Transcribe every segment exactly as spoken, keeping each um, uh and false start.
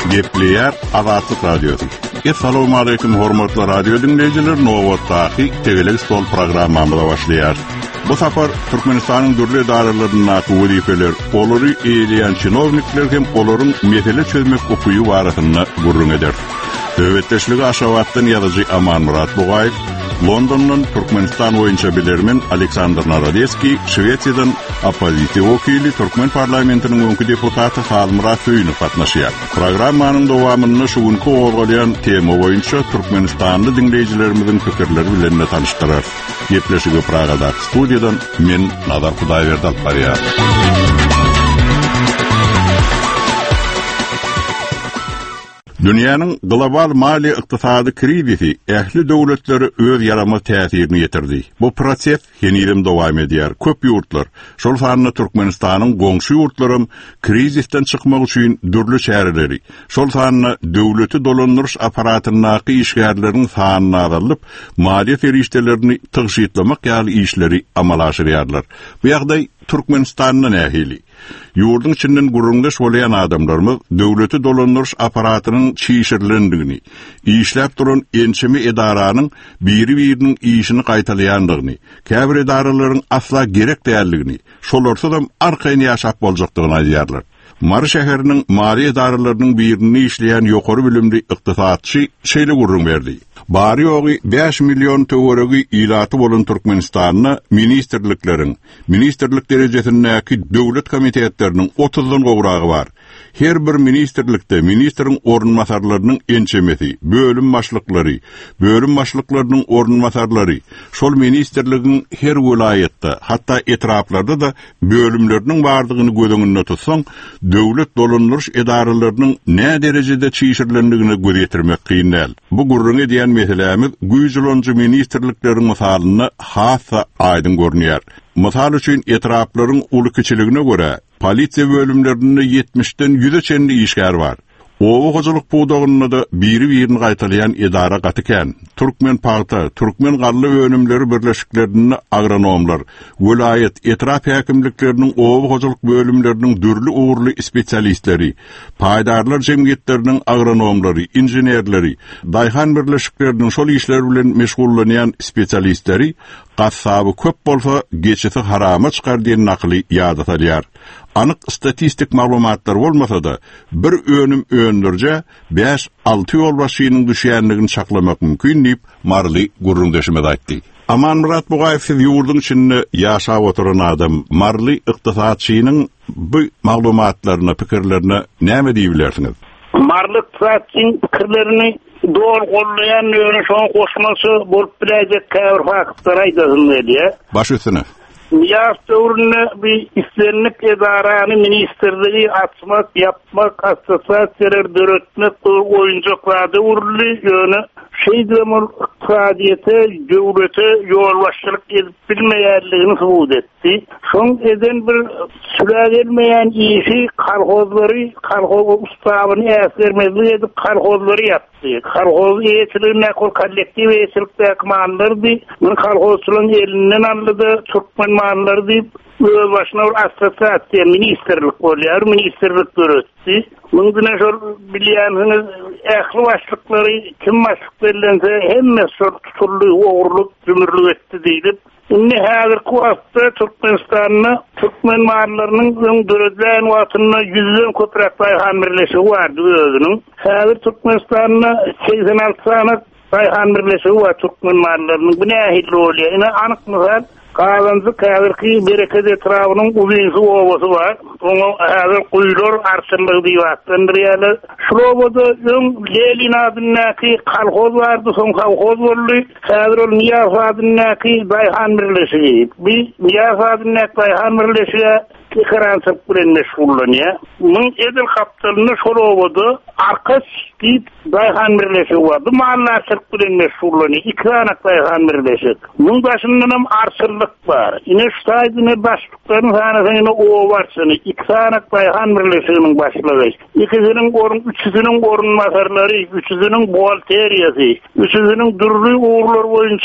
Gepleyer Azatlyk Radiosu. Assalamu alaykum hormatly radio dinleyijiler. Nowatdaky Tegelik Stol programmamyza başlaýar. Bu safar Türkmenistanyň dürli daralaryna wezifeler, olary eýleýän çynownikler hem olaryň mesele çözmek okuýy barasyny gurrun eder. Döwletdeşligi Aşgabatdan ýazyjy Aman Murat Bugaýew, Londondan Türkmenistan boýunça bilermen Aleksandr Narodeski, Şwetsiýadan opozisiýa wekili Türkmen parlamentiniň öňkü deputaty Halmurat Söýünov gatnaşýar. Programmanyň dowamyny şugunky ogolýan tema boýunça Türkmenistanly dinleýijilerimiziň pikirleri bilen tanıştyrar. Gepleşigi Pragada studiýadan men Nazar Hudaýberdi alyp barýar. Dünýäniň global mali ykdysady krizisi ähli döwletleri öz ýarama täsirini ýetirdi. Bu proses henüýem dowam edýär. Köp ýurtlar, şol sanyny Türkmenistanyň goňşy ýurtlarym krizisten çykmak üçin dürli şäherleri, şol sanyny döwleti dolandyryş aparatynyňky işgärleriň sanyny azalyp, mali feriştelerini tygşytlamak ýaly işleri amala aşyrýarlar. Bu ýagdaý Türkmenistanyň ähli Yurdun içinden gurrundaş bolýan adamlarymyz döwleti dolandyryş aparatynyň çiğişirlendigini, işläp duran ençemi edaranyň biri-biriniň işini gaýtalýandygyny, käbir edaralaryň asla gerek däldigini, şolarsydam arkaýny ýaşap boljakdygyny aýdýarlar. Mary şäheriniň mali edaralarynyň birini işleýän ýokary bilimli ykdysatçy şeýle gurrun berdi. Bari ýogy beş million töweregi ilaty bolan Türkmenistanyň ministrlikleriň, ministrlik derejesindäki döwlet komitetleriniň otuzdan gowragy bar. Her bir ministrlikde ministriň ornmasarlarynyň ençemesi, bölüm başlyklary, bölüm başlyklarynyň ornmasarlary, şol ministrligiň her vilayetde, hatda etraplarda da bölümleriniň bardygyny göz tutsaň, döwlet dolandyryş edaralarynyň nä derejede çiğişirlendigini gözetmek kynal. Bu gurrun edýän meselemiz güýjlonjy ministrlikleriň misalyny hassa aýdyn görnýär. Misal üçin etraplaryň uly kiçiligine görä polisiýa bölümlerinde yetmişden yüze çenli işgär bar. Owu hojuluk budagyny da biri-birini gaýtalýan edara gatyken, Türkmen paýta, Türkmen garly önümleri birleşiklerini agronomlar, vilayet etrap häkimlikleriniň owu hojuluk bölümleriniň dürli uğurly spesialistleri, paýdarlar jemgyýetleriniň agronomlary, injenerleri, daýhan birleşikleriniň şol işler bilen meşgullanýan spesialistleri gassaby köp bolsa geçisi harama çykar diýen nakly ýadatylýar. Anyk statistik maglumatlar bolmasa da bir önüm öndürje beş altı ýol başynyň düşýänligini çaklamak mümkin diýip Marly gurrundaşyma aýtdy. Aman Murat Bugaýew siz ýurdun içinde ýaşap oturan adam, Marly ykdysatçynyň bu maglumatlaryna, pikirlerine näme diýilersiňiz? Marly ykdysatçynyň pikirlerini doğru gollayan ýöne şoň goşmasy bolup biläjek käbir faktlar aýdyldy. Baş üstüne. Miyas döwründe bir islenip edarany ministerligi açmak, yapmak, asosiasiýalar döretmek oýunjaklary urly ýöne şeýdemel iqtisadiýete, döwlete ýolbaşçylyk edip bilmeýärligini subut etdi. Şoň eden bir sülägelmeýän işi kolhozlary, kolhoz ustawyny äsgermezlik edip kolhozlary ýapdy. Kolhoz eýetiligine kol kollektiv eýetilikdäki manlardy. Bu kolhozçylygyň elinden aldy, Türkmen manlary diýip öz başyna bir asosiasiýa ministerlik bolýar, ministerlik döretdi. Munduna şol bilýänsiňiz, ähli başlyklary kim başlyk berilse hemme şol tutully ogurluk, jümürlük etdi diýip, indi häzirki wagtda Türkmenistanyň Türkmen manlarynyň öň döredilän watyna yüzden köprek daýhan birleşigi bardy özüniň. Häzir Türkmenistanyň seksen alty sanyk daýhan birleşigi bar Türkmen manlarynyň. Bu nähili bolýar? Ine anyk mysal Kalanzı käbirki bereket etrawynyň uzynsy owasy bar. Oňa häzir guýlar arçylygy diýipdir. Şurada öň Lelin adynyňky kolhoz bardy, soň kolhoz boldy. Häzir ol Miyas adynyňky daýhan birleşigi. Bir Miyas adynyňky daýhan birleşigi kirançyk bilen meşgullanýar. Muň edil kapitalyny şolowady arkaç diýip daýhan birleşigi bardy. Mallarçylyk bilen meşgullanýar. Iki anak daýhan birleşik. Muň başyndan hem arçylyk bar. Ine ştaýdyny başlyklaryň sanasyny owarçyny iki anak daýhan birleşiginiň başlygy. İkisiniň gorun, üçüsiniň gorunmasarlary, üçüsiniň buhalteriýasy, üçüsiniň dürli uğurlar boýunça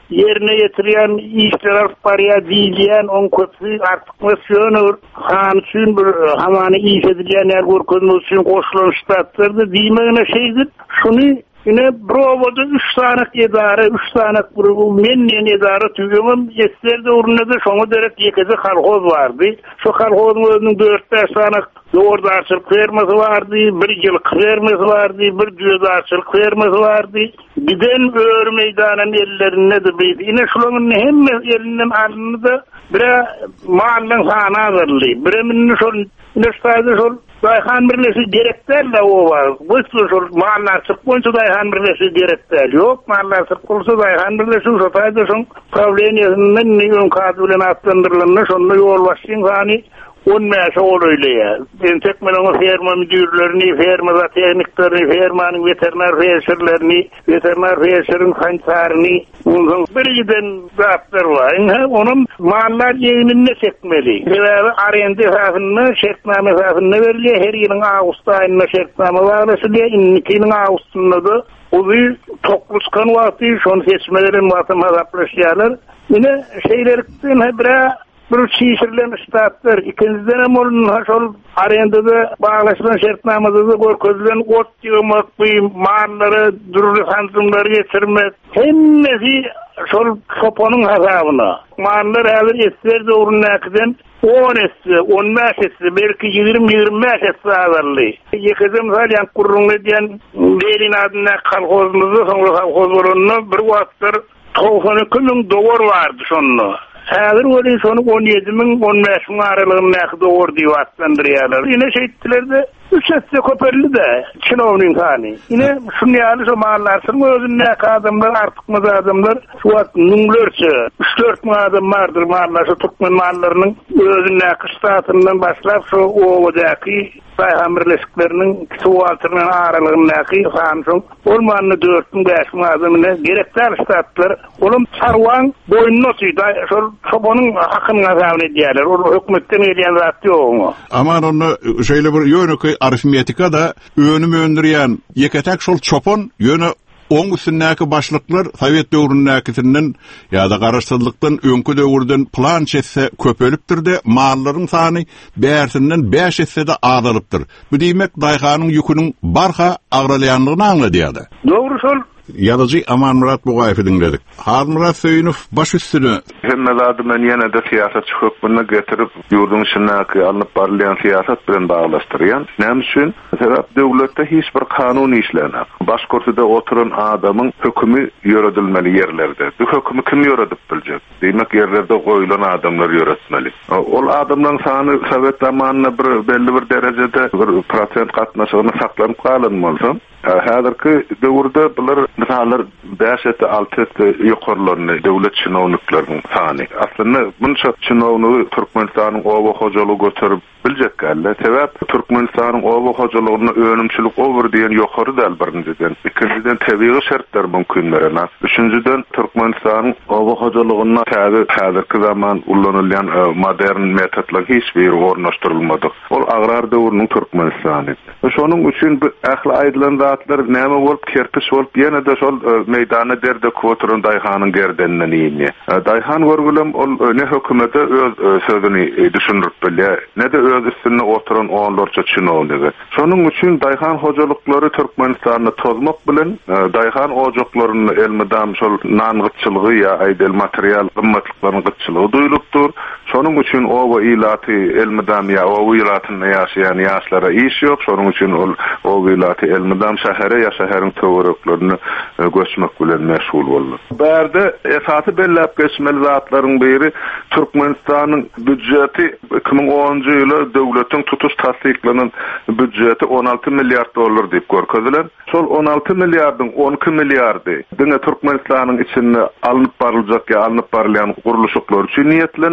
yerine getiriyen işler alıp barıya diýilýän on köpü artyklaşýar. Han üçin bir hamany iş edilen yer görkezmek üçin goşulanışdatyrdy. Diýmegine şeydir. Şunu yine Brovo'da üç tane idare, üç tane kurum, menniyen idare tügümüm, eserde urunada şonu derek yekezi kalkoz vardı. Şu kalkozun özünün dört beş tane doğurdarçılık ferması vardı, bir yıllık ferması vardı, bir düğüdarçılık ferması vardı. Giden öğür meydanın ellerine de beydi. Yine şunun hem elinin alını da bire mahallin sana hazırlı. Bire minni şun, yine sadece şun, Dayhan birleşi gereklerle o var. Bu şu mahallar sıkınca Dayhan birleşi gerekler yok. Mahallar sıkınca Dayhan birleşi şofayda şun problemiyasının neyin kadülüne attındırılığına şunla yol başlayın hani on meşe ol öyle ya. Ben tekmelama firma müdürlerini, firma tekniklerini, firmanın veteriner fiyatçılarını, veteriner fiyatçıların kantarını, onun biriden zatlar var. Onun mahallar yayınını çekmeli. Sebebi arende hafını, şertname hafını veriliyor. Her yılın Ağustos ayında şertname varlaşılıyor. İnnikinin Ağustos'unda da o bir topluskan vakti, şunu seçmelerin vakti mazaplaşıyorlar. Yine şeylerden bire bir şişirlen istatlar. İkinciden hem onun şol arendada bağlaşılan şertnamada da görkezlen ot yığmak, mağarları, durulu sanzımları getirmek. Hemmesi şol soponun hesabına. Mağarlar hazır etser de urunakiden on etse, on beş etse, belki yirmi yirmi beş etse azarlı. Yekizim salyan kurrunlu diyen Beylin adına kalkozumuzu, sonra kalkozlarını bir vaktır toğfanı kümün doğur vardı şonlu. Hazır olin şonu on yedi min on beş min aralığına doğru diye vaktandırıyorlar. Yine şey ettiler de üç etse köperli de çınovnin hani. Yine şunu yani şu mahallarsın özünne adamlar artık mı adamlar şu vakit nümlerçe üç dört mi adam vardır mahallarsa Türkmen mahallarının özünne kıstatından başlayıp şu ovadaki Dayhan birleşiklerinin sualtırının aralığındaki sanırsın olmanını dört bin beş bin adamına gerekler istatlar olum sarvan boynunu tutuyor. Çobanın hakkını azamını ediyorlar. O hükümetten ediyen zat yok mu? Aman onu şöyle bir yönü ki aritmetika da önümü öndüreyen yeketek şol çopon yönü on üstündeki başlıklar Sovet dövründekisinden ya da karıştırılıktan önkü dövrden plan çetse köpölüptür de mağarların sani beğersinden beş etse de ağdalıptır. Bu demek Dayhan'ın yükünün barha ağralayanlığını anladı. Doğru sol. Yazıcı Aman Murat Bugayev'i dinledik. Har Murat Söyünüf baş üstünü. Hemmeladı men yine de siyaset hükmüne getirip yurdun içindeki alınıp barlayan siyaset bilen bağlaştırayan. Nem üçün? Sebep devlette hiç bir kanun işlenek. Başkortuda oturan adamın hükmü yöredilmeli yerlerde. Bu hükmü kim yöredip bilecek? Demek yerlerde koyulan adamlar yöretmeli. Ol adamların sanı Sovet zamanına bir belli bir derecede bir prosent katnaşığını saklanıp kalınmalısın. Hazırki dövrde bunlar misallar beş eti altı eti yukarılarını devlet çınovniklerinin sani. Aslında bunca çınovnuğu Türkmenistan'ın ova hocalığı götürüp bilecek gelle. Sebep Türkmenistan'ın ova hocalığına önümçülük over diyen yukarı del birinciden. İkinciden tebiği şartlar mümkün verene. Üçüncüden Türkmenistan'ın ova hocalığına tabi hazırki zaman kullanılan modern metotlar hiçbir ornaştırılmadı. Ol agrar dövrünün Türkmenistan'ı. Şonun üçün ahli aydılan zatlar näme bolup kerpiç bolup ýene de şol meýdana derde koturun Dayhan'ın gerdeninden ýene. Dayhan görgülem ol ne hökümete öz sözüni düşünürip bilýär, ne de öz üstüne oturan oğullarça çynowlygy. Şonun üçün Dayhan hojalyklary Türkmenistanyny tozmak bilen Dayhan ojaklaryny elmedam şol nangyçylygy ýa aýdel material gymmatlyklaryny gyçylygy duýulupdyr. Şonun üçün owa ilaty elmedam ýa owa ilatyny ýaşaýan ýaşlara iş ýok. Şonun üçün ol owa ilaty elmedam şähere ýa şäheriň töwereklaryny göçmek bilen meşgul boldy. Berde esasy belläp geçmeli zatlaryň biri Türkmenistanyň büdjeti iki bin onuncu ýyly döwletiň tutuş tasdiklanan büdjeti on alty milliard dollar diýip görkezilen. Şol on alty milliardyň on iki milliardy diňe Türkmenistanyň içinde alınıp barıljak ýa alınıp barılan guruluşlar üçin niýetlenen.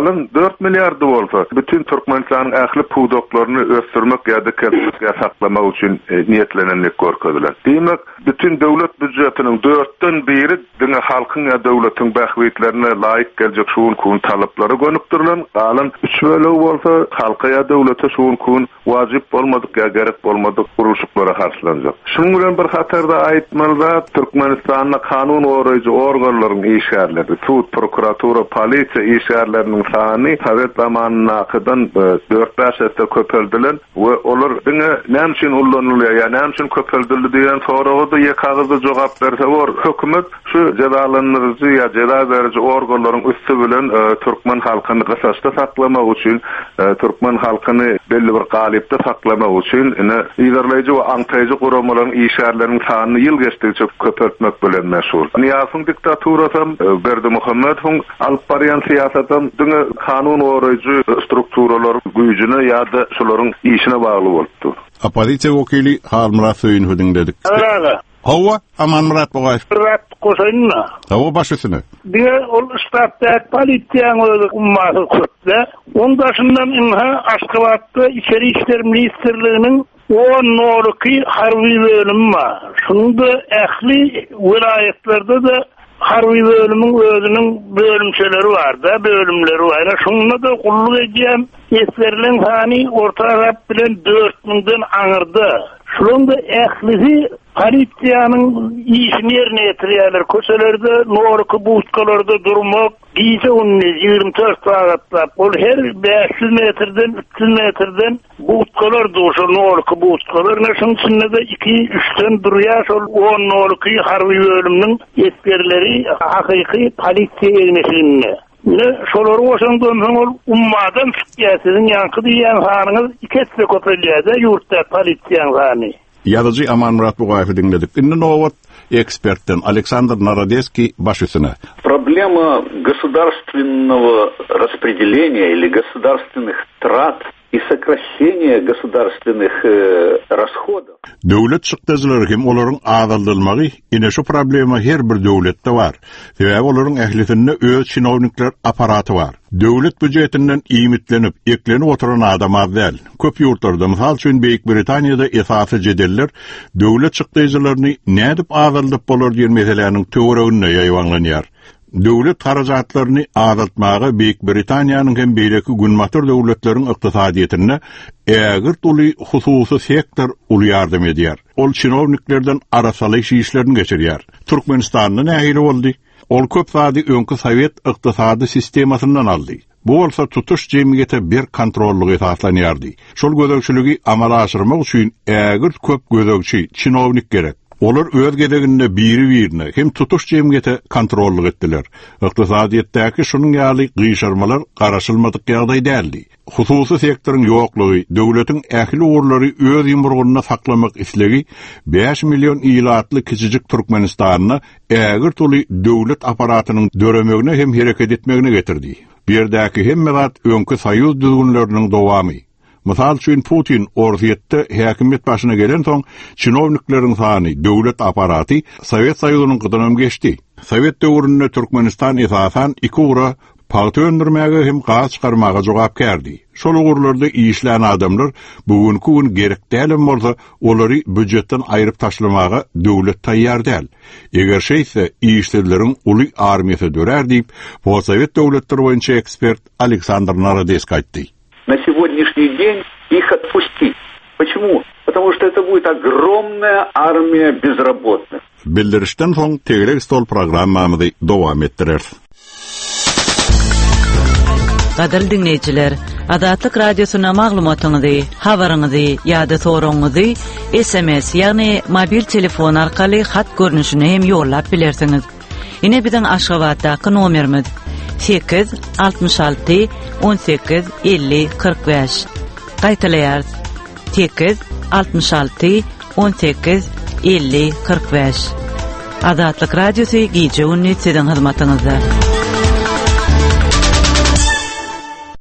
Galan dört milyar bolsa bütün Türkmenistan'ın ähli pudoklaryny ösdürmek ýa-da kesmek saklamak üçin e, niýetlenenlik görkezdiler. Demek bütün döwlet büdjetiniň dörtten biri diňe halkyň ýa döwletiň bähwitlerine laýyk geljek şuun kun talaplary gönükdirilen, galan üç bölegi bolsa halka ýa döwlete şuun kun wajyp bolmadyk ýa gerek bolmadyk gurulşyklary harçlanjak. Şunuň bilen bir hatarda aýtmalda Türkmenistanyň kanun goraýjy organlarynyň işgärleri, sud, prokuratura, polisiýa işgärleriniň sany Sovet zamanyna kadar dört beş ete köpeldilen we olar diňe näme üçin ullanylýar ýa näme üçin köpeldildi diýen soraga da ýa kagazda jogap berse bor. Hökümet şu cezalandyrjy ýa ceza berici organlaryň üstü bilen e, Türkmen halkyny gysasda saklamak üçin, e, Türkmen halkyny belli bir galypda saklamak üçin ine ýerleýici we aňtaýjy guramalaryň işgärleriniň sanyny ýyl geçdikçe köpeltmek bilen meşgul. Niýasyň diktaturasam e, Berdi Muhammedowyň alyp barýan siýasatam diňe kanun goraýjy strukturalar güýjüne ýa-da şolaryň işine bagly bolupdy. Opozisiýa wekili Halmurat Söýünhüdiň dedik. Araga. Hawa aman Murat Bogaýew. Murat koşaýynna. Hawa başysyny. Diýe ol ştatda polisiýanyň öňünde ummaty köpde. Ondaşyndan inha Aşgabatda İçeri İşler Ministrliginiň on noruky harby bölüm bar. Şunda ähli vilayetlerde de harby bölümüň özüniň bölümçeleri bar da, bölümleri bar. Şunda da gulluk edýän eslerleň sany orta rap bilen dört miňden aňyrdy. Şunda ählisi polisiýanyň işini ýerine ýetirýärler. Köşelerde, noruky buçkalarda durmak, gece ýygrimi dört sagatda. Bol her beş yüz metrden, üç yüz metrden buçkalar durşur, noruky buçkalar. Şonuň içinde de iki üçten durýar, şol on noruky harby bölüminiň eskerleri hakyky polisiýa egneşiginde. Ne şolar oşandan soň ummadan fikirsiň ýanky diýen hanyňyz ikisi köpelýärde ýurtda polisiýanyň hany. Ýazyjy Aman Murat Bogaýew dinledik. Indi nowat эксперттен Александр Народецкий başysyny. Проблема государственного распределения или государственных трат и сокращение государственных э, расходов. Döwlet şykdyjylary hem olaryň azaldylmagy ine şu problema her bir döwletde bar. Sebäbi olaryň ählitinde öz çinownikler aparaty bar. Döwlet büdjetinden iýmitlenip, eklenip oturan adam az däl. Köp ýurtlarda, mysal üçin Beýik Britaniýada esasy jedeller döwlet şykdyjylaryny nädip azaldyp bolar diýen meseleleriň töweregine ýaýwanlanýar. Döwlet harajatlaryny azaltmagy Beýik Britaniýanyň hem beýleki günmatyr döwletleriň ykdysadyýetine ägir tuly hususy sektor uly ýardam edýär. Ol çinowniklerden arasalyk işlerini geçirýär. Türkmenistanyň nähili boldy? Ol köp sady öňkü Sowet ykdysady sistemasyndan aldy. Bu bolsa tutuş jemgyýete bir kontrollygy esaslanýardy. Şol gözegçiligi amala aşyrmak üçin ägir köp gözegçi çinownik gerek. Olar öz gedeginde biri-birine hem tutuş jemgyýete kontrollyk etdiler. Ykdysadyýetdäki şunyň ýaly gyşarmalar garaşylmadyk ýagdaý däldi. Hususy sektoryň ýoklugy, döwletiň ähli urlary öz ýumrugyna saklamak islegi beş million ýylatly kiçijik Türkmenistanyny ägir tuly döwlet aparatynyň döremegine hem hereket etmegine getirdi. Birdäki hemme zat öňkü soýuz düzgünleriniň dowamy. Mysal üçin Putin orziýetde häkimet başyna gelen soň çinownikleriň sany, döwlet aparaty Sowet Soýuzynyň gydanam geçdi. Sowet döwründe Türkmenistan esasan iki ura paýta öndürmäge hem gaz çykarmaga jogap berdi. Şol ugurlarda işlän adamlar bugünkü gün gerek dälim bolsa olary büdjetden aýryp taşlamaga döwlet taýýar däl. Eger şeýse işleriň uly armiýasy dörer diýip, Sowet döwletleri boýunça ekspert Александр Народецкий aýtdy. На сегодняшний день их отпустить. Почему? Потому что это будет огромная армия безработных. Bildirişden soň Tegrek Stol programmamyzy dowam etdirer. Gadal dinleyijiler, Adatlyk radiosyna maglumatyňyzy, habaryňyzy ýa-da soraňyzy S M S ýagny mobil telefon arkaly hat görnüşine hem ýollap bilersiňiz. Ine biziň Aşgabatdaky nomerimiz sekiz altmış altı on sekiz elli kırk beş. Gaýtalaýar sekiz altmış altı on sekiz elli kırk beş. Adatlyk radiosy gije ünni siziň hyzmatyňyzda.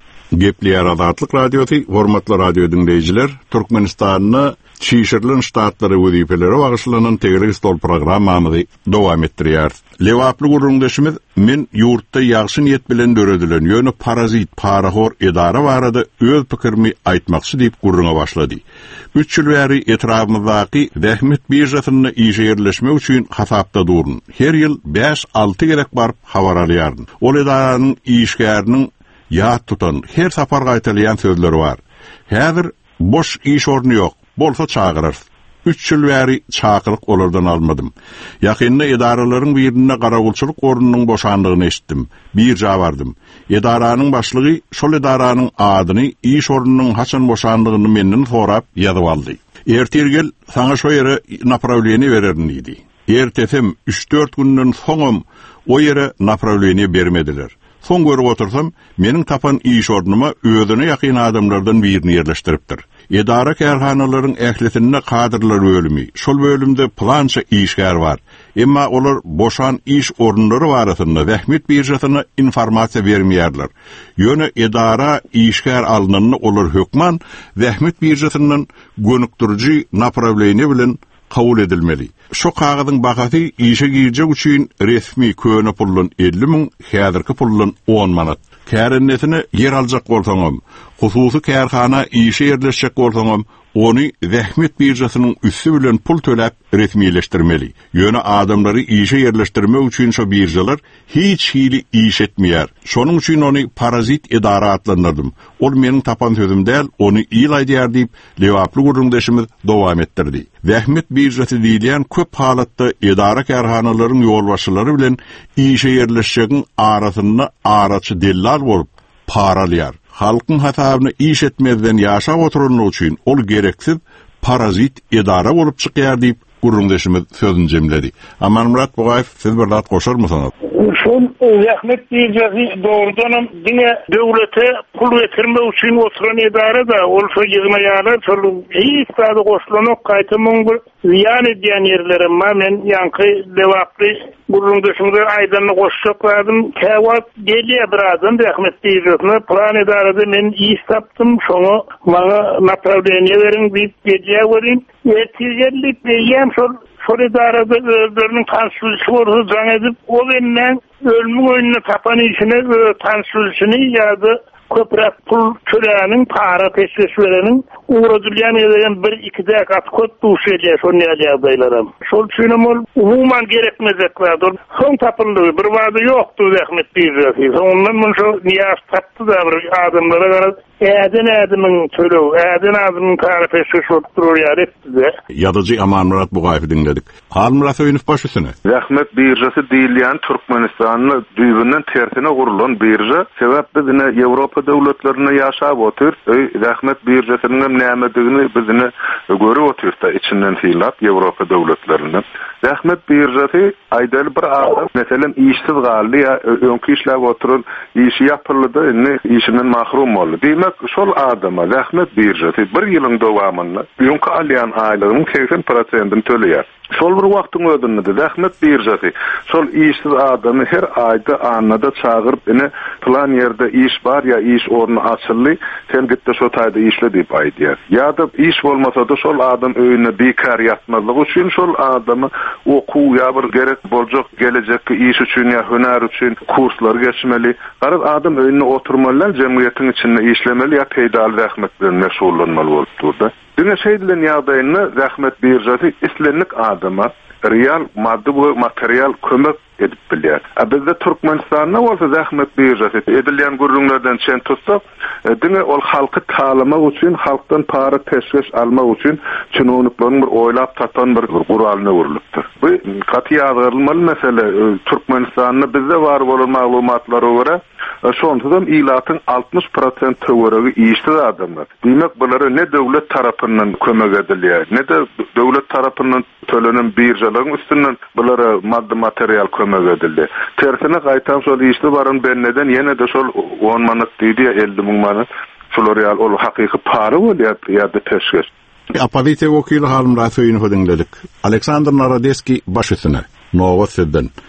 Gepleýär Azatlyk radiosu, hormatly radio dinleýijiler, Türkmenistanyny Çişirlin ştatlary wezipelere bagyşlanan Teglik stol programmamyzy dowam etdirýär. Lewaply gurrundaşymyz men ýurtda ýagşy niyet bilen döredilen ýöne parazit, parahor edara barada öz pikirimi aýtmakçy diýip gurruna başlady. Üç ýyl bäri etrafymyzdaky Rahmet birjasyny işe ýerleşmek üçin hasapda durun. Her ýyl beş alty gerek barıp habar alýardym. Ol edaranyň işgäriniň ýat tutan her sapar gaýtalýan sözleri bar. Häzir boş iş orny ýok. Bolsa çağırır. Üç ýyl bäri çağırık olardan almadım. Ýakynda edaralaryň birine garagulçylyk ornunyň boşandygyny eşitdim. Bir jabardım. Edaranyň başlygy şol edaranyň adyny, iş ornunyň haçan boşandygyny menden sorap ýazyp aldy. Ertirgel saňa şo ýere направление bererdim diýdi. Ertesem üç dört günden soňam o ýere направление bermediler. Soň görüp otursam, meniň tapan iş ornuma özüne ýakyn adamlardan birini ýerleşdiripdir. Edara kärhanalaryň ählisinde kadrlar bölümi. Şol bölümde plança işgär bar. Emma olar boşan iş orunlary barasynda Rahmet birjasyna informasiýa bermeýärler. Ýöne edara işgär alynanyny olar hökman Rahmet birjasynyň gönükdiriji направление bilen kabul edilmeli. Şo kagadyň bahasy işe girjek üçin resmi köne pullun elli min, häzirki pullun on manat. Kärenetini yer aljak bolsaňam, hususy kärhana işe ýerleşjek bolsaňam, ony Rahmet birjasynyň üssü bilen pul töläp resmileşdirmeli. Ýöne adamlary işe ýerleşdirmek üçin şo birjalar hiç hili iş etmeýär. Şonuň üçin ony parazit edara adlandyrdym. Ol meniň tapan sözüm däl, ony ýyl aýdýar diýip lewaply gurrundaşymyz dowam etdirdi. Rahmet birjasy diýilen köp halatda edara kärhanalaryň ýolbaşçylary bilen işe ýerleşjegiň arasynda araçy dellal bolup paralýar. Halkın hasabyny iş etmezden ýaşap oturulmagy üçin ol gereksiz parazit edara bolup çykýar diýip gurrundaşymyz sözüni jemledi. Amanmurat Bogaýew, siz bir lat goşarmysyňyz? Şol Rahmet birjasy doğrudan dine döwlete pul getirmek üçin oturan edara da olsa ýygnaýarlar, şol hiç sady goşulanak gaýtamyň bir ziýan edýän ýerlere men ýanky lewaply gurrundaşymyz aýdanyny goşakladım. Käwat gelýär bir adam Rahmet birjasyna plan edarada men iş tapdym, şoňa maňa направление beriň diýip gelýär. Ertirgelik diýýän şol şol edarada özleriniň tanşylyşy bolan jaň edip, o benden ölümüň öňüne tapan işine tanşylyşyny ýa-da köprak pul töläniň para peşkeş bereniň uğradylýan ýerden bir iki däk atkot duşelýär şol ýerlerem. Şol üçin ol umuman gerekmezekler. Soň tapyldy, bir wada ýokdy Rahmet birjasy. Ondan men şo niýas tapdy da bir adamlara garap äden ädimiň tölew, äden adamyň para peşkeş bolýar etdi. Ýadyjy Amanmurat Bogaýew dinledik. Almurat Öýünüf başysyny. Rahmet birjasy diýilýän Türkmenistanyň düýbünden tersine gurulan birja, sebäp bizine Ýewropa döwletlerine ýaşap otur, Rahmet birjasynyň nämedigini bizine görüp otursa içinden fiýlap Ýewropa döwletlerine. Rahmet birjasy aýdaly bir adam, meselem işsiz galdy ýa öňkü işläp oturan işi ýapyldy, indi işinden mahrum boldy. Demek şol adama Rahmet birjasy bir ýylyň dowamında öňkü alýan aýlygynyň seksen prosentini töleýär. Şol bir wagtyň ödünde Rahmet birjasy şol işsiz adamy her aýda annada çağırıp ine plan ýerde iş bar ýa iş ornu açyldy, sen gitde şo taýda işle diýip aýdýar. Ýa-da iş bolmasa da şol adam öýüne bekar ýatmazlygy üçin şol adamy okuw ýa bir gerek boljak gelecekki iş üçin ýa hüner üçin kurslar geçmeli. Garip adam öýüne oturmaly, jemgyýetiň içinde işlemeli ýa peýdal Rahmet bilen meşgullanmaly bolup durdy. Dine şeýdilen ýagdaýyny Rahmet birjasy islenlik adama real maddi we material kömek edip bilýär. A bizde Türkmenistanda bolsa Rahmet birjasy edilýän gurrunlardan çen tutsak, dine ol halky taýlamak üçin, halkdan para peşkeş almak üçin çynowniklaryň bir oýlap tatan bir guralyna urulypdyr. Bu gaty ýagdyrylmaly mesele. Türkmenistanda bizde bar bolan maglumatlara görä, şondan ilatyň altmış prosent töweregi işsiz adamlar. Demek bulara ne döwlet tarapyndan kömek edilýär, ne de döwlet tarapyndan tölenen birjalaryň üstünden bulara maddi material kömek edildi. Tersine gaýtan şol işli baryn benneden ýene de şol on manat diýdi elli min manat şol real ol hakyky para bolýar ýa-da peşkeş. Apavite okil Almurat Öýünüf dinledik. Aleksandr Narodeski başysyny. Novosedden. Вот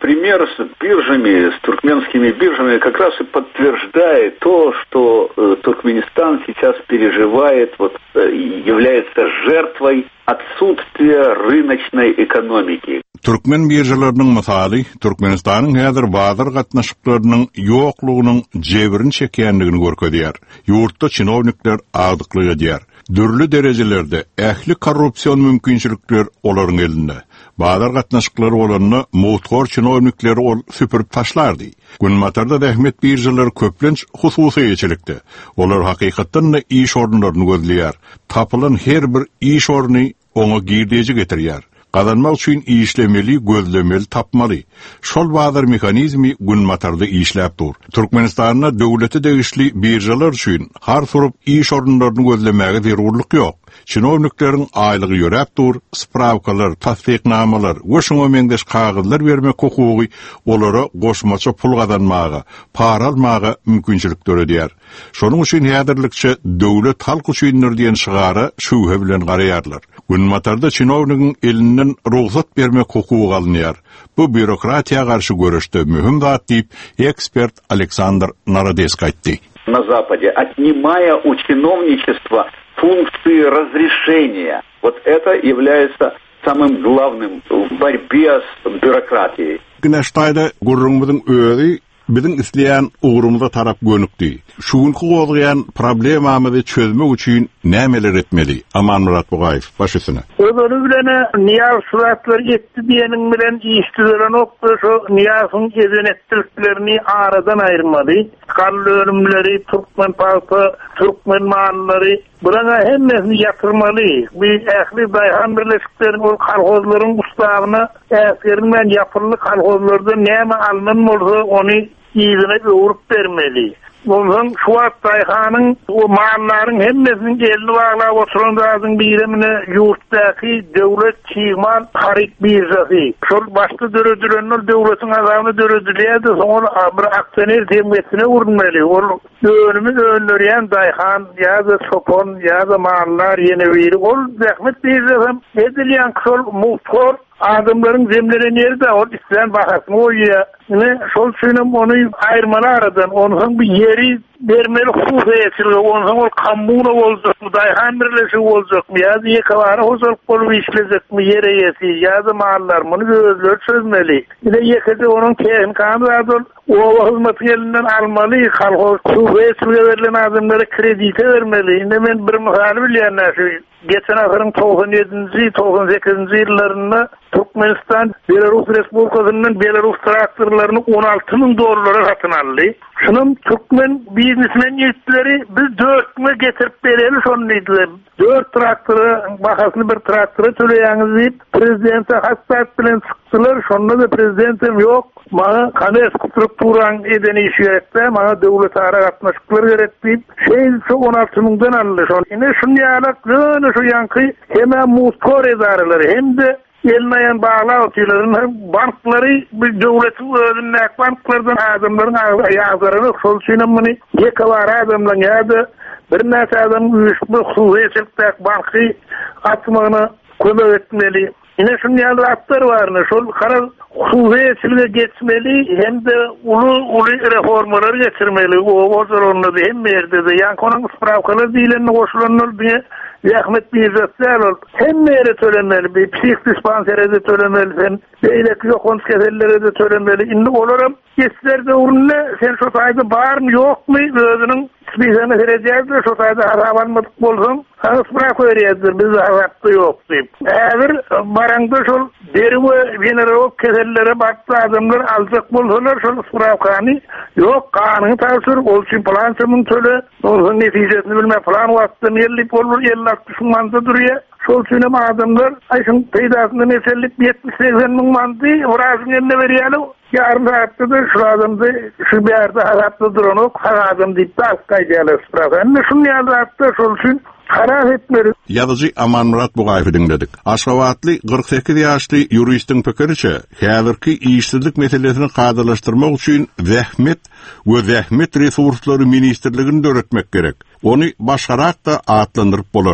пример с биржами, с туркменскими биржами как раз и подтверждает то, что э, Туркменистан сейчас переживает, вот, э, является жертвой отсутствия рыночной экономики. Türkmen birjalarının misaly Türkmenistanyň häzir bazar gatnaşyklarynyň ýoklugynyň jebirini çekýändigini görkezýär. Ýurtda çinownikler azyklygy diýär. Dürli derejelerde ähli korrupsiýon mümkinçilikler olaryň elinde. Bazar gatnaşyklary bolanyny muhtor çinownikleri ol süpürip taşlardy. Günmatarda rahmet birjalar köplenç hususy ýeçilikde. Olar hakykatdan da iş ornlaryny gözleýär. Tapylan her bir iş orny oňa girdiği getirýär. Kazanmak üçün işlemeli, gözlemeli, tapmaly. Şol bazar mekanizmi günmatarda işläp dur. Türkmenistanyna döwleti degişli birjalar üçün har sorup iş orunlaryny gözlemäge zerurlyk ýok. Çinownikleriň aýlygy ýörep dur, spravkalar, tasdiknamalar, goşuňa meňdeş kagyllar bermek hukugy olara goşmaça pul gazanmaga, para almaga mümkinçilik töredýär. Şonuň üçin häzirlikçe döwlet halk üçindir diýen şygara şübhe bilen garaýarlar. Günmatarda çinownigiň elinden ruhsat bermek hukugy alınýar. Bu bürokratiýa garşy görüşde mühim zat diýip ekspert Александр Народецк aýtdy. На Западе, отнимая у чиновничества функции разрешения. Вот это является самым главным в борьбе с бюрократией. Güneştaýda gurrumyzyň özi bizim isleýän ugrumyza tarap gönükdi. Şuň gowlayan problemamyzy çözmek üçin nämeler etmeli? Aman Murat Bugaýew başysyna. Öbürü bilen niyaz suratlar etdi diýeniň bilen işdiren okdy şu niyazyň gezenekliklerini aradan aýyrmaly. Kanly ölümleri, Türkmen palty, Türkmen mallary burana hemmesini ýatyrmaly. Bir ähli daýhan birleşiklerini ol kolhozlaryň ustawyna äserinden ýapyly kolhozlarda näme alynan bolsa ony ýygyna öwrüp bermeli. Ondan şu daýhanyň o mallaryň hemmesini elini baglap oturandagyň birimine ýurtdaky döwlet çyýman haryk birjasy. Şol başda döredülenler döwletiň azabyny döredilýärdi, soňra bir aksioner temgetine urunmaly. Ol önümi önlerýän daýhan ýa-da sopon ýa-da mallar ýene bir ol zähmet birjasy edilýän şol muhtor adamların zemleri nerede? O İslam bahasını oýuyor. Ne şol üçin onu aýyrmaly aradan, onun bir yeri bermeli hukuky ýetirýär. Onun ol kommuna boljak, daýhan birleşigi boljak, ýa-da ýekawara hozurlyk bolup işlejekmi ýere ýeti, ýa-da mallar muny gözler çözmeli. Ine ýekede onun tehnikany adol o hyzmaty elinden almaly, halka hukuky verilen adamlara kredite bermeli. Ine men bir misal bilýän şu geçen asyryň toğsan ýedinji toğsan sekizinji ýyllarynda Türkmenistan Belarus Respublikasynyň Belarus traktorlaryny on alty ming dollara satyn aldy. Şunun Türkmen biznesmen ýetleri biz dört ming getirip bereli şonu diýdiler. dört traktory bahasyny bir traktora töleýäňiz diýip prezidente hasbat bilen çykdylar. Şonda da prezidentim ýok. Maňa kanes strukturan edeni işirekde, maňa döwlet ara gatnaşyklar gerek diýip şey şu on alty mingden aldy. Şonu ine şunu ýalak göne şu ýanky heme muhtor edaralary hem de elmayan bağlawçylaryň hem banklary bir döwletin özüne banklardan adamlaryň ýazaryny şol üçin muny ýekawara adamlar ýa-da bir näçe adam üýüşip hukuky banky atmagyna kömek etmeli. Ine şunu ýalatlar barny şol karar hukuky geçmeli hem de ulu ulu reformalar geçirmeli. O ozorunda hem berde de ýa-da spravkalar diýilen goşulanlar diýe Ahmet Birjaslar hem nere tölemeli, bir psik dispansere de tölemeli, hem beylek yok ons kefelere de tölemeli. Indi olaram geçlerde urunne sen şu sayda bar mı yok mu özünün spizene vereceğizdir, şu sayda haravanmadık bolsun, sana sprak veriyazdır, bizde harattı yok deyip. Eğer barangda şol deri ve o kefellere baktı adamlar alacak bolsunlar, şol sprakani yok, kanını tasır, olsun plansımın töle, olsun neticesini bilme plan vaktı yerlip olur, yerli düşmandı duruyor. Şol üçin adamlar aýşyň peýdasynda mesellik yetmiş seksen ming mandy orazyň ýerine berýärler. Yarın saatda da şu adamdy şu berde haratda duran ok adam diýip taýýarlar. Ände şunu ýalatda şol üçin karar etmeli. Ýazyjy Aman Murat Bugaýew dinledik. Aşgabatly kırk sekiz ýaşly ýuristiň pikiriçe, häzirki işsizlik meselesini gaýdalaşdyrmak üçin zähmet we zähmet resurslary ministrligini döretmek gerek. Ony başgarak da atlandyryp bolar.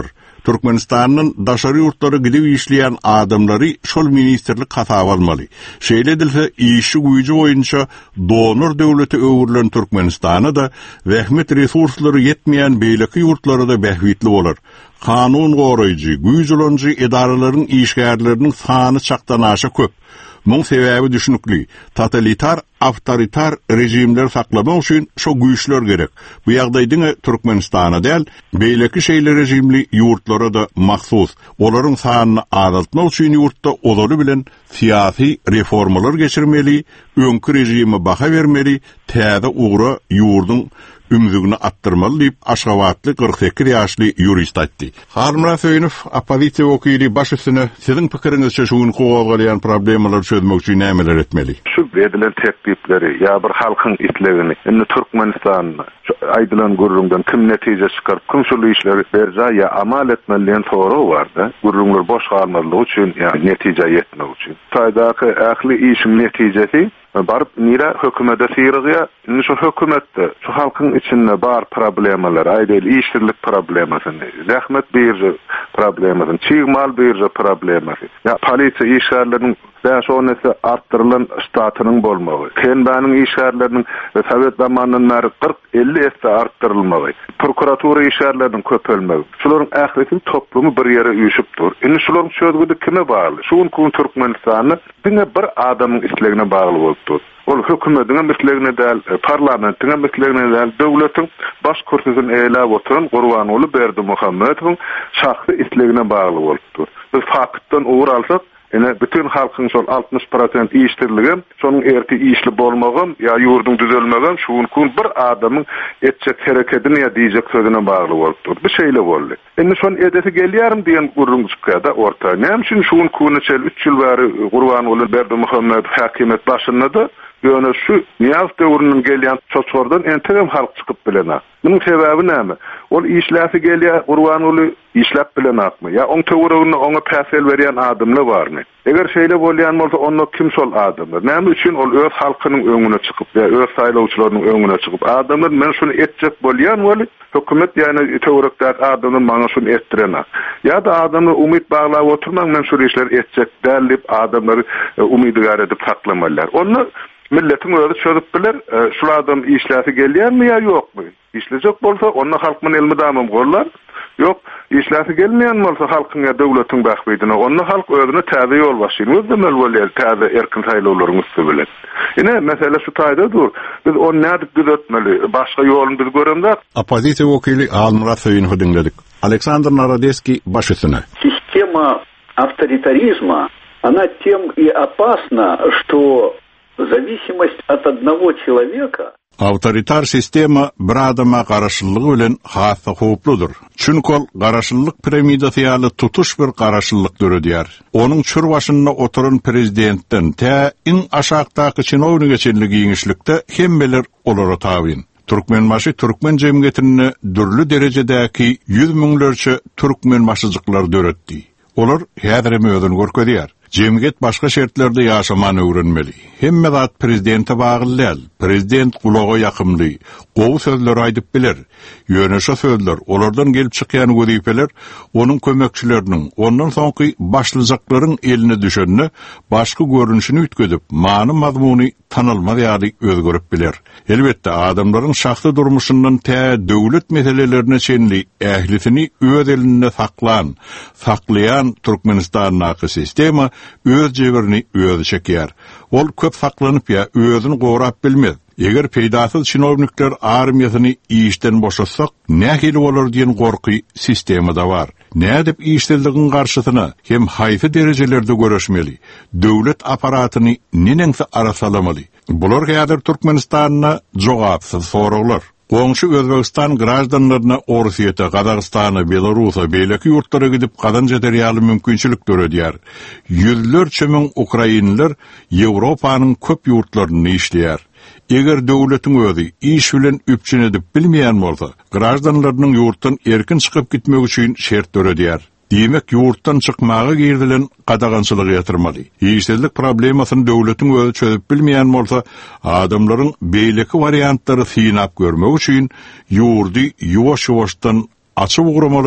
Türkmenistan'ın daşary ýurtlary gidip işleyen adamları şol ministerlik hatap almaly. Şeýle edilse işi güýji boýunça donor döwleti öwürlen Türkmenistana da wähmet resurslary yetmeýän beýleki ýurtlary da bähwitli bolar. Kanun goraýjy, güýjlenji edaralaryň işgärleriniň sany çakdan aşa köp. Muň sebäbi düşünükli. Totalitar, awtoritar rejimler saklamak üçin şo güýçler gerek. Bu ýagdaýda Türkmenistana däl, beýleki şeýle rejimli ýurtlara da mahsus. Olaryň sanyny azaltmak üçin ýurtda olary bilen siýasy reformalar geçirmeli, öňkü rejime baha bermeli, täze ugra ýurduň ümüdügünü attırmalı deyip Aşgabatly kırk sekiz ýaşly jurist aýtdy. Harmra Söýünüw, opozisiýa wekili baş üstüne siziň pikiriňizçe şuň gowgalýan problemalar çözmek üçin nämeler etmeli? Şu edilen teklipleri ya bir halkyň islegini, indi Türkmenistan aýdylan gurrundan kim netije çykaryp, kim şol işleri berja ya amal etmeliň tory barda. Gurrunlar boş galmalyk üçin, ya netije ýetmek üçin. Taýdaky ähli işin netijesi barıp nira hökümete sýrygya, indi şu hökümetde şu halkyň içinde bar problemalar, aýdyl işçilik problemasyny, zähmet berýär problemasyny, çyýmal berýär problemasyny. Ya polisiýa işgärleriniň şonesi artdyrylan statusynyň bolmagy, kenbanyň işgärleriniň Sowet zamanyndan bäri kırk elli esde artdyrylmagy, prokuratura işgärleriniň köpelmegi. Şolaryň ählisi toplumy bir ýere üýşüp dur. Indi şolaryň çözgüde kime bagly? Şuň kun Türkmenistany diňe bir adamyň islegine bagly bolupdy. Ol hökümetiň meslegine däl, parlamentiň meslegine däl, döwletiň baş kursusyny eýläp oturan Gurbanoğlu Berdimuhammedowyň şahsy islegine bagly bolupdy. Biz faktdan ugur alsak, ene bütün halkyň şol altmış prosent iştirligi, şonuň erti işli bolmagy, ya ýurdun düzelmegi, şuň kun bir adamyň etjek hereketine ya diýjek sözüne bagly bolupdy. Bir şeýle boldy. Indi şon edesi gelýärim diýen gurrun çykýarda orta. Näme üçin şuň kuny çel üç ýyl bäri Gurbanoğlu Berdimuhammedow hakimet başynda ýöne şu Niyaz döwrüniň gelýän çoçordan entegem halk çykyp bilenä. Munyň sebäbi näme? Ol işläsi gelýär, Gurbanoğlu işläp bilen akmy? Ya oň töwereginde oňa päsel berýän adamlar barmy? Eger şeýle bolýan bolsa, onda kim şol adamlar? Näme üçin ol öz halkynyň öňüne çykyp, ya öz saýlawçylarynyň öňüne çykyp, adamlar men şunu etjek bolýan boli, hökümet ýani töwerekdäki adamlar maňa şunu etdirener. Ya da adamlar umyt baglap oturmak, men şu işler etjek däl dip adamlary umydygar edip saklamalar. Onu milletin öýüde çözüp biler, şu adam işläsi gelýärmi ýa ýokmy? İşlejek bolsa, onda halkyň elmi damam gorlar. Yok, işläsi gelmeýän bolsa halkyň ýa döwletiň bahwydina, onda halk özüne täze ýol başlaýar. Özüme bolýar täze erkin saýlawlaryň üstü bilen. Ine mesele şu taýda dur. Biz onu nädip düzeltmeli? Başga ýoluny biz göremde. Opozisiýa wekili Almura Söýünüw dinledik. Aleksandr Narodeski baş üstüne. Система авторитаризма, она тем и опасна, что зависимость от одного человека. Awtoritar sistema bir adama garaşyllygy bilen hassa howpludur. Çünki ol garaşyllyk piramidasy ýaly tutuş bir garaşyllyk döredýär. Onuň çür başynda oturan prezidentden tä iň aşagdaky çynownigeçiligi ýeňişlikde hemmeler olara tabyn. Türkmenbaşy türkmen jemgyýetini dürli derejedäki ýüz miňlerçe türkmenbaşyjyklar döretdi. Olar häzirem özüni görkezýär. Jemgyýet başga şertlerde ýaşamany öwrenmeli. Hemme zat prezidente bagly däl. Prezident gulaga ýakymly, gowy sözler aýdyp biler. Ýöneşe sözler, olardan gelip çykýan wezifeler onuň kömekçileriniň, ondan soňky başlyjaklaryň eline düşenini başga görünüşini ütgedip, many mazmuny tanylmaz ýaly özgörüp biler. Elbetde adamlaryň şahsy durmuşyndan tä döwlet meselelerine çenli ählisini öz elinde saklan, saklayan Türkmenistanyň sistema öz jeberini öz çekýär. Ol köp saklanyp ýa özüni gorap bilmez. Eger peýdasyz çynownikler armiýasyny işden boşatsak, nähili bolar diýen gorky sistemada bar. Nädip işsizligiň garşysyna hem haýsy derejelerde göreşmeli, döwlet aparatyny neneňse arasalamaly. Bular häzir Türkmenistanyna jogapsyz soraglar. Goňşy Özbegistan graždanlaryna Orsiýete, Gazagystana, Belarusa, beýleki ýurtlara gidip gazan jeterýaly mümkinçilik döredýär. Ýüzlerçe miň ukrainler Ýewropanyň köp ýurtlaryny işleýär. Eger döwletiň özi iş bilen üpçün edip bilmeýän bolsa, graždanlarynyň ýurtdan erkin çykyp gitmek üçin şert döredýär. Demek ýurtdan çykmagy girdilen gadagançylygy ýatyrmaly. İşsizlik problemasyny döwletiň özi çözüp bilmeýän bolsa, adamlaryň beýleki variantlary synap görmek üçin ýurdy ýuwaş-ýuwaşdan açyp ugramaly diýip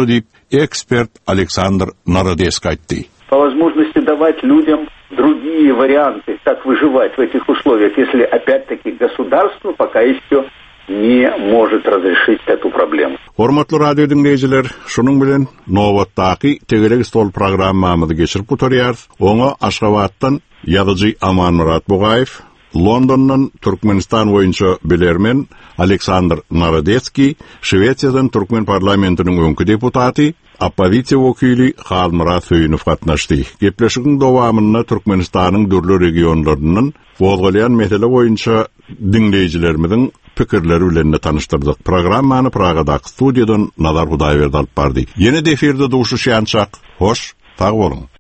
эксперт Александр Народецк айтты. По возможности давать людям другие варианты, как выживать в этих условиях, если опять-таки государство пока еще не может разрешить эту проблему. Hormatly radio dinleyijiler, şunun bilen Nowatdaky Tegeleg Stol programmamyzy geçirip oturýarys. Oňa Aşgabatdan ýazyjy Aman Murat Bugaýew, Londondan Türkmenistan boýunça bilermen Aleksandr Narodecki, Şwetsiýadan Türkmen parlamentiniň öňkü deputaty, Opposisiýa wekili Halmurat Söýünov gatnaşdy. Gepleşigiň dowamynda Türkmenistanyň dürli regionlaryndan bolgalyan mesele boýunça dinleyijilerimiziň pikirleri bilen tanıştırdık. Programmany Pragadaky studiýadan Nazar Hudaýberdi alyp bardy. Ýene de efirde duşuşýançak. Hoş, tag bolun.